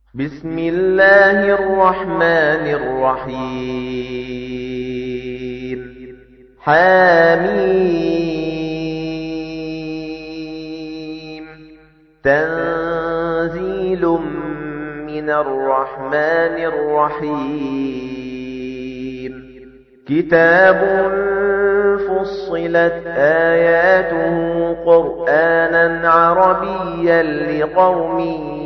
بسم الله الرحمن الرحيم حميم تنزيل من الرحمن الرحيم كتاب فصلت آياته قرآنا عربيا لقوم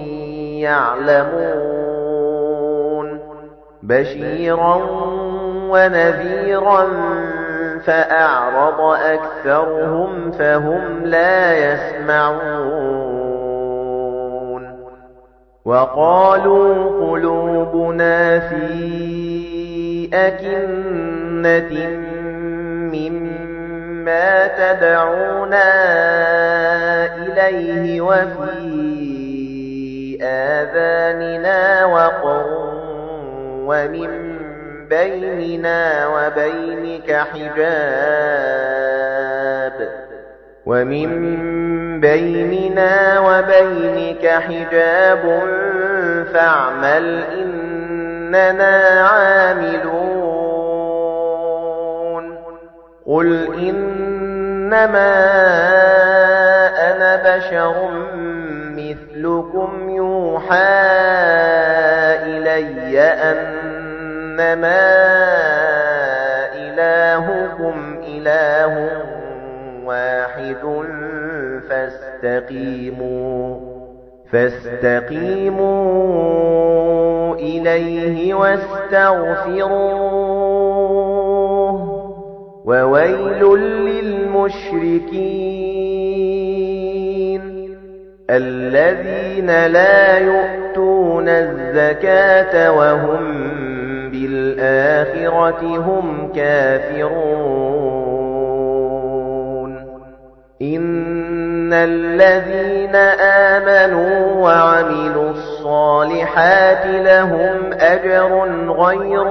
يعلمون بشيرا ونذيرا فأعرض أكثرهم فهم لا يسمعون وقالوا قلوبنا في أكنة مما تدعونا إليه وفي آذاننا وقر ومن بيننا وبينك حجاب فاعمل إننا عاملون قل إنما أنا بشر مثلكم يوحى إلي أنما إلهكم إله واحد فاستقيموا إليه واستغفروه وويل للمشركين الذين لا يؤتون الزكاة وهم بالآخرة هم كافرون إن الذين آمنوا وعملوا الصالحات لهم أجر غير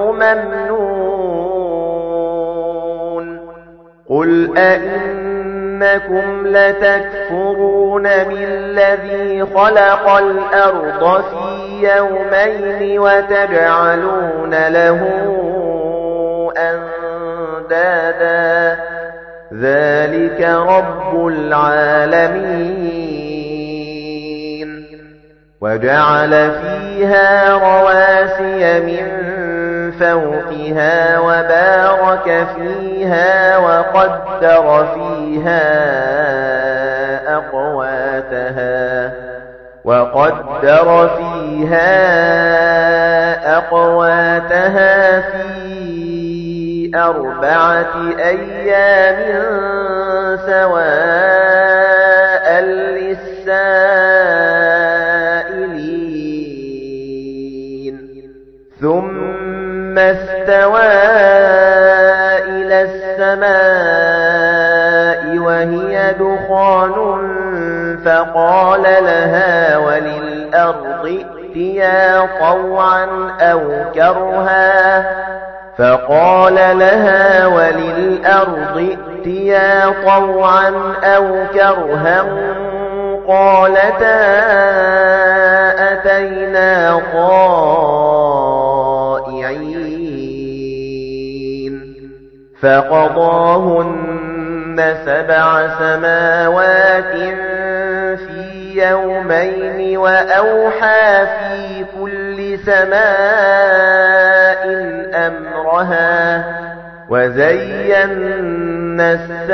ممنون قل أئنكم لتكفرون بالذي خلق الأرض في يومين وتجعلون له أندادا ذلك رب العالمين وجعل فيها رواسي من فوقها وبارك فيها وقدر فيها أقواتها في 4 أيام سواء للسائلين ثم استوى إلى السماء وهي دخان فقال لها وللأرض ائتيا طوعا أو كرها قالتا أتينا طائعين فقضاهن 7 سماوات في يومين وأوحى في كل سماء أمرها وزينا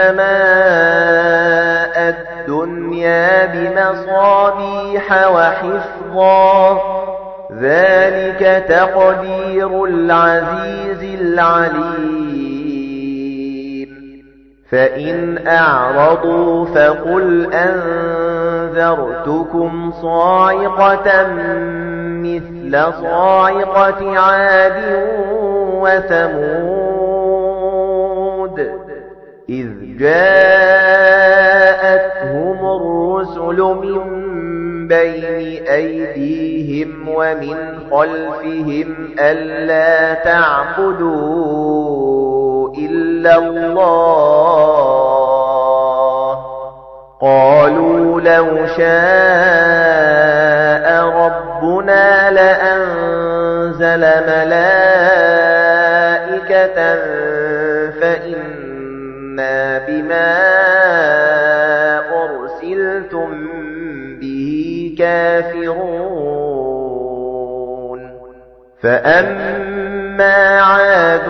السماء الدنيا بمصابيح وحفظا ذلك تقدير العزيز العليم فإن أعرضوا فقل أنذرتكم صاعقة مثل صاعقة عاد وثمود إذ جاءتهم الرسل من بين أيديهم ومن خلفهم ألا تعبدوا إلا الله قالوا لو شاء ربنا أنزل ملائكة فإنا بما أرسلتم به كافرون فأما عاد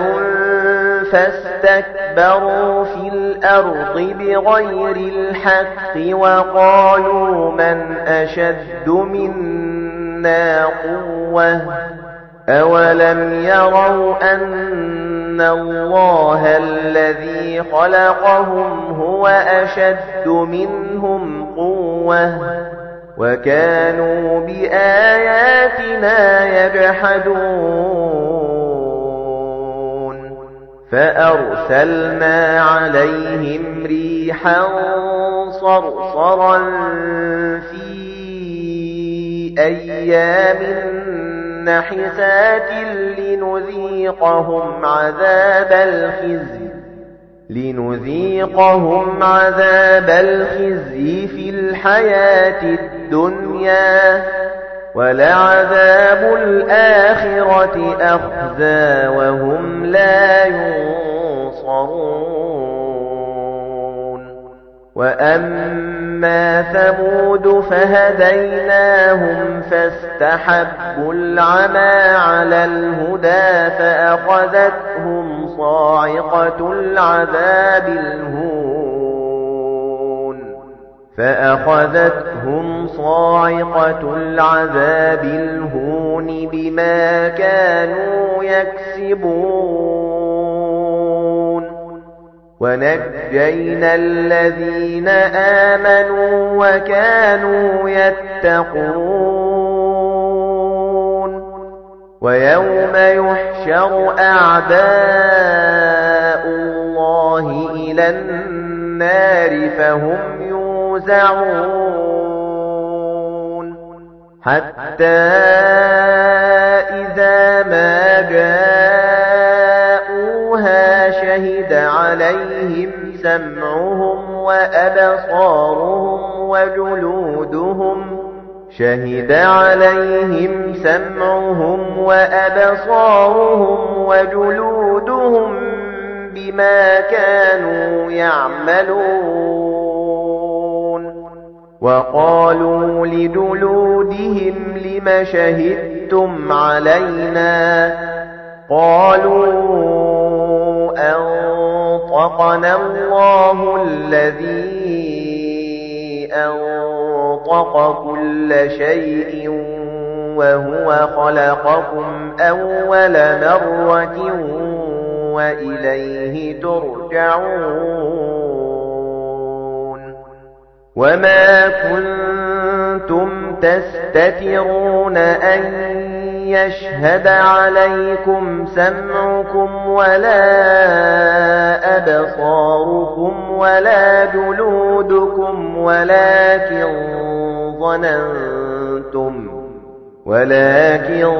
فاستكبروا في الأرض بغير الحق وقالوا من أشد منا قوة أولم يروا أن الله الذي خلقهم هو أشد منهم قوة وكانوا بآياتنا يجحدون فأرسلنا عليهم ريحا صرصرا في أيام نحسات لنذيقهم عذاب الخزي في الحياة الدنيا ولعذاب الآخرة أخزى وهم لا ينصرون وأما ثمود فهديناهم فاستحبوا العمى على الهدى فأخذتهم صاعقة العذاب الهون بما كانوا يكسبون ونجينا الذين آمنوا وكانوا يتقون ويوم يحشر أعداء الله إلى النار فهم يوزعون حتى إذا ما جاءوها شهد عليهم سمعهم وأبصارهم وجلودهم بما كانوا يعملون وقالوا لجلودهم لم شهدتم علينا قالوا أنطقنا الله الذي أنطق كل شيء وهو خلقكم أول مرة وإليه ترجعون وما كنتم تستترون أن يشهد عليكم سمعكم ولا أبصاركم ولا جلودكم ولكن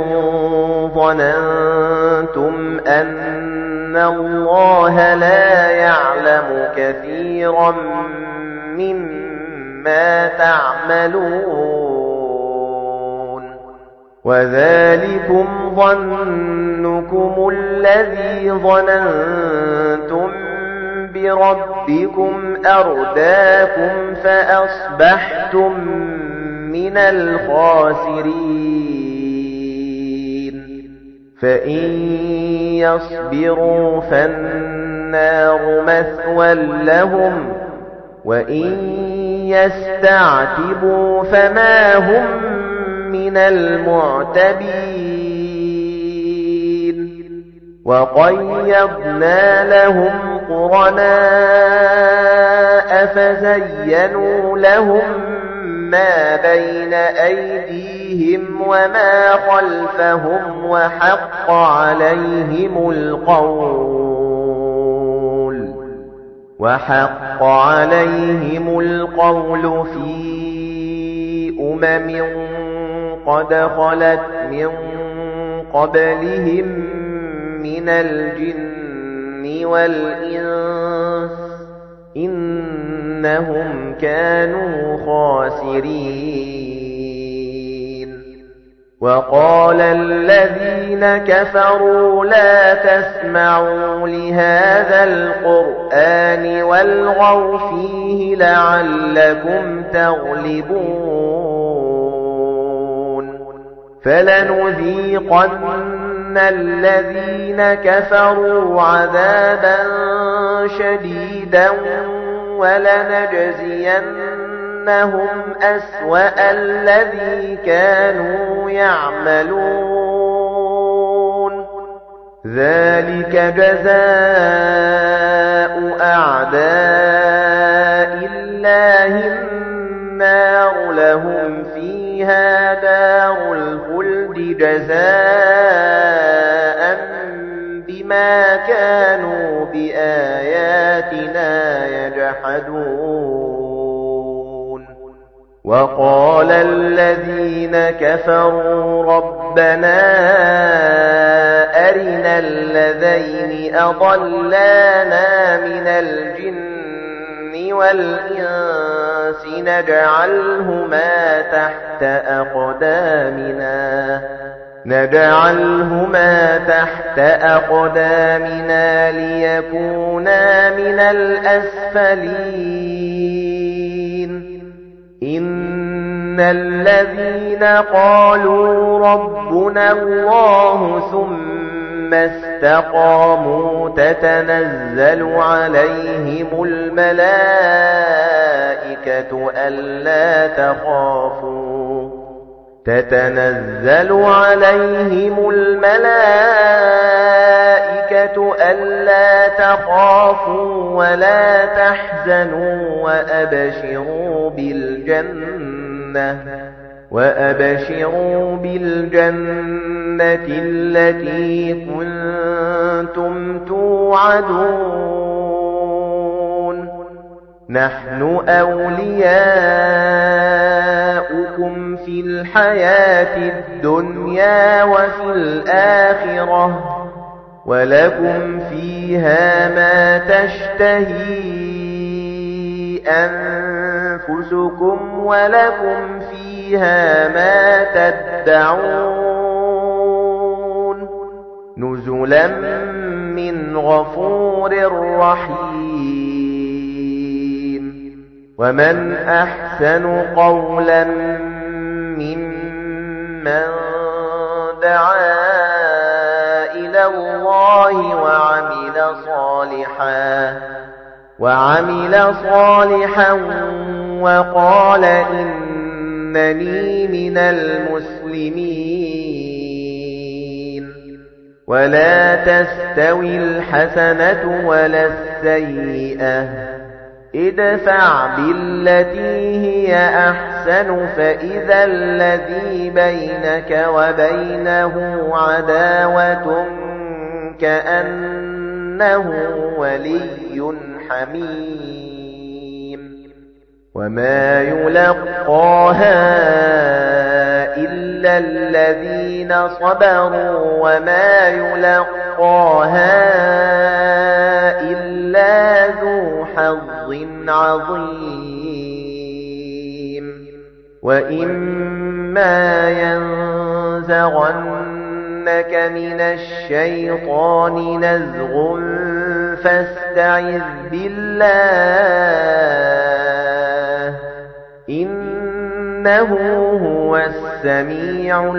ظننتم أن الله لا يعلم كثيرا مما تعملون وذلكم ظنكم الذي ظننتم بربكم أرداكم فأصبحتم من الخاسرين فإن يصبروا فالنار مثوى لهم وإن يستعتبوا فما هم من المعتبين وقيضنا لهم قرناء فزينوا لهم ما بين أيديهم وما خلفهم وحق عليهم القول في قد خلت من قبلهم من الجن والإنس إنهم كانوا خاسرين وقال الذين كفروا لا تسمعوا لهذا القرآن والغوا فيه لعلكم تغلبون فلنذيقن الذين كفروا عذابا شديدا ولنجزينهم أسوأ الذي كانوا يعملون ذلك جزاء أعداء الله النار لهم فيها دار الخلد جزاء بما كانوا بآياتنا يجحدون وقال الذين كفروا ربنا أرنا الذين أضلانا من الجن والإنس نجعلهما تحت أقدامنا ليكونا من الأسفلين إن الذين قالوا ربنا الله ثم استقاموا تتنزل عليهم الملائكة ألا تخافوا ولا تحزنوا وأبشروا بالجنة التي كنتم توعدون نحن أولياؤكم في الحياة الدنيا وفي الآخرة ولكم فيها ما تشتهي أنفسكم ولكم فيها ما تدعون نزلا من غفور رحيم ومن أحسن قولا ممن دعا إلى الله وعمل صالحا وقال إنني من المسلمين ولا تستوي الحسنة ولا السيئة ادفع بالتي هي أحسن فإذا الذي بينك وبينه عداوة كأنه ولي حميم وما يلقاها إلا الذين صبروا وما يلقاها إلا ذو حظ عظيم وإما ينزغنك من الشيطان نزغ فاستعذ بالله إنه هو السميع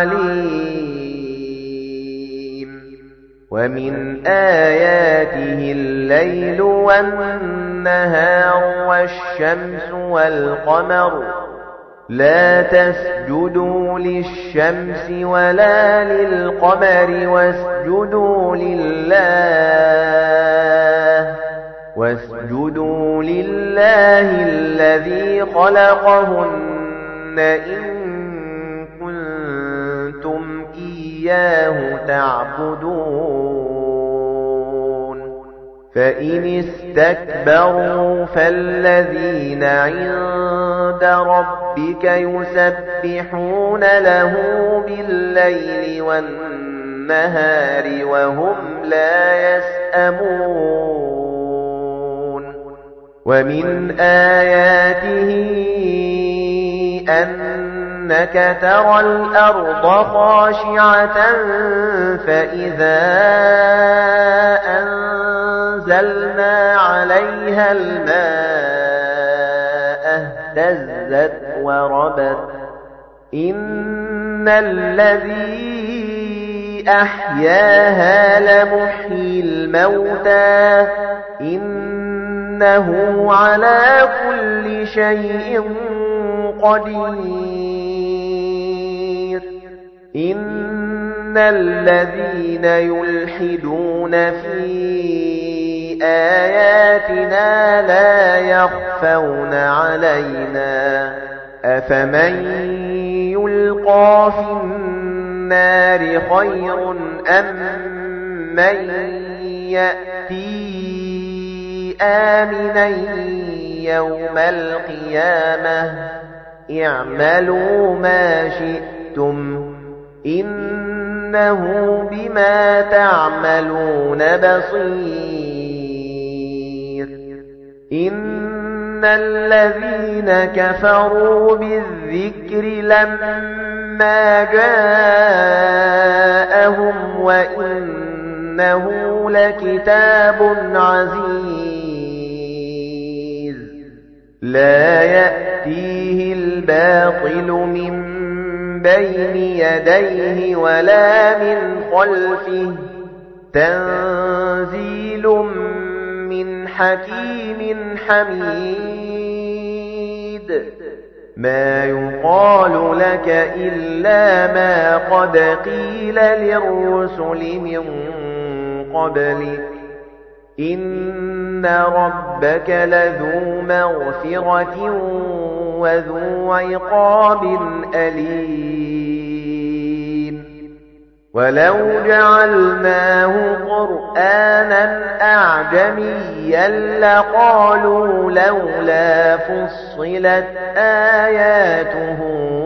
العليم ومن آياته الليل والنهار والشمس والقمر لا تسجدوا للشمس ولا للقمر واسجدوا لله الذي خلقهن إن كنتم إياه تعبدون فإن استكبروا فالذين عند ربك يسبحون له بالليل والنهار وهم لا يسأمون ومن آياته أن إنك ترى الأرض خاشعة فإذا أنزلنا عليها الماء اهتزت وربت إن الذي أحياها لمحيي الموتى إنه على كل شيء قدير إن الذين يلحدون في آياتنا لا يخفون علينا أفمن يلقى في النار خير أم من يأتي آمنا يوم القيامة اعملوا ما شئتم إنه بما تعملون بصير إن الذين كفروا بالذكر لما جاءهم وإنه لكتاب عزيز لا يأتيه الباطل من بين يديه ولا من خلفه تنزيل من حكيم حميد ما يقال لك إلا ما قد قيل للرسل من قبلك إن ربك لذو مغفرة وذو عقاب أليم ولو جعلناه قرآنا أعجميا لقالوا لولا فصلت آياته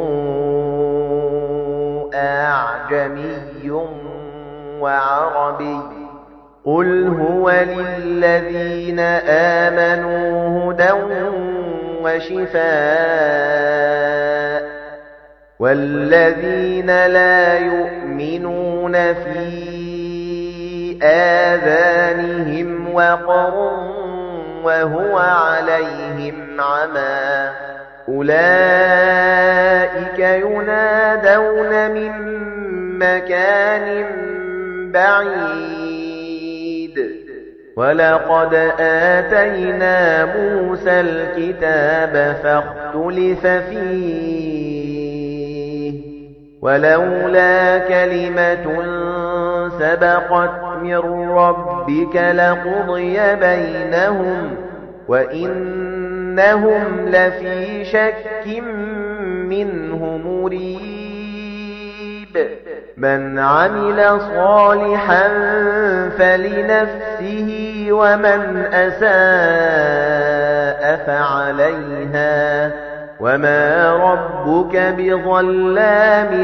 أعجمي وعربي قل هو للذين آمنوا هدى وشفاء والذين لا يؤمنون في آذانهم وقر وهو عليهم عمى أولئك ينادون من مكان بعيد ولقد آتينا موسى الكتاب فاختلف فيه ولولا كلمة سبقت من ربك لقضي بينهم وإنهم لفي شك منه مريب من عمل صالحا فلنفسه ومن أساء فعليها وما ربك بظلام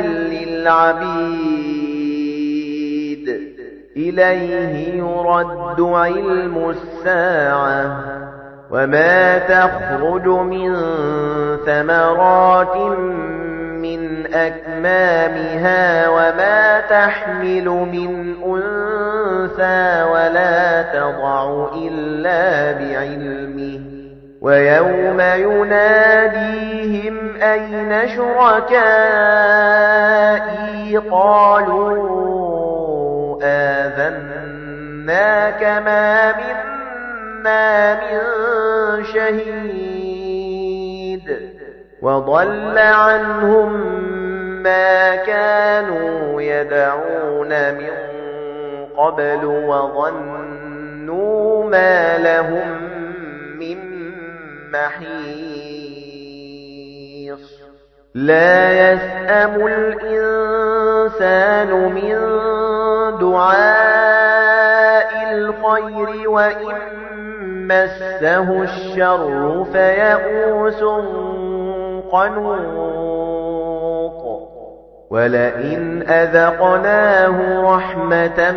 للعبيد إليه يرد علم الساعة وما تخرج من ثمرات من أكمامها وما تحمل من أنثى ولا تضع إلا بعلمه ويوم يناديهم أين شركائي قالوا آذناك ما منا من شهيد وضل عنهم ما كانوا يدعون من قبل وظنوا ما لهم من محيص لا يسأم الإنسان من دعاء الخير وإن مسه الشر فيئوس قنوط ولئن أذقناه رحمة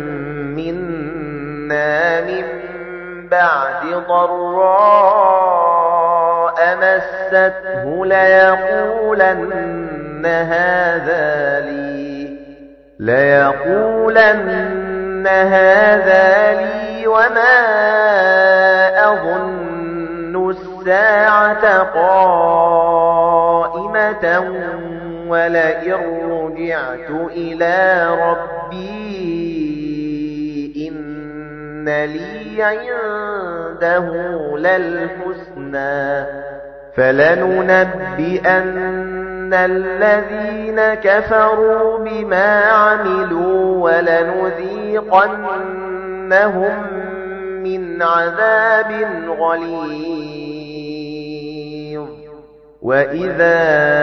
منا من بعد ضراء مسته ليقولن ليقولن هذا لي وما أظن الساعة قائمة ولئن رجعت إلى ربي إن لي عنده للحسنى فلننبئن الذين كفروا بما عملوا ولنذيقنهم من عذاب غليظ وإذا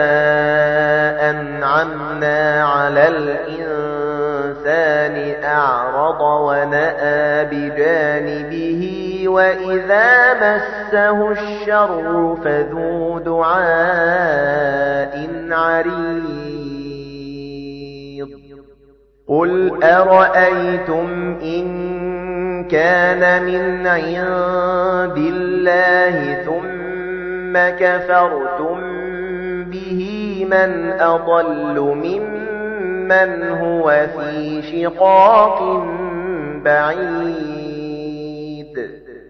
أنعمنا على الإنسان أعرض ونأى بجانبه وإذا مسه الشر فذو دعاء عريض قل أرأيتم إن كان من عند الله ثم كفرتم به من أضل ممن هو في شقاق بعيد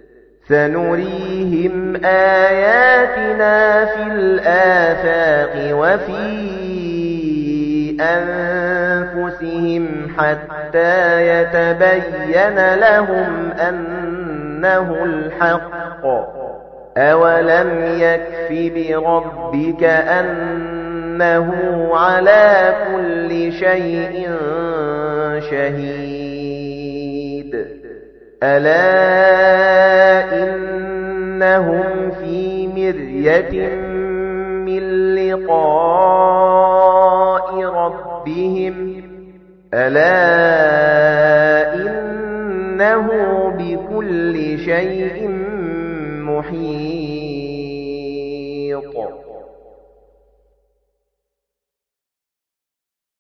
سنريهم آياتنا في الآفاق وفي أنفسهم حتى يتبين لهم أنه الحق أولم يكف بربك أنه على كل شيء شهيد ألا إنهم في مرية من لقاء ربهم ألا إنه بكل شيء محيط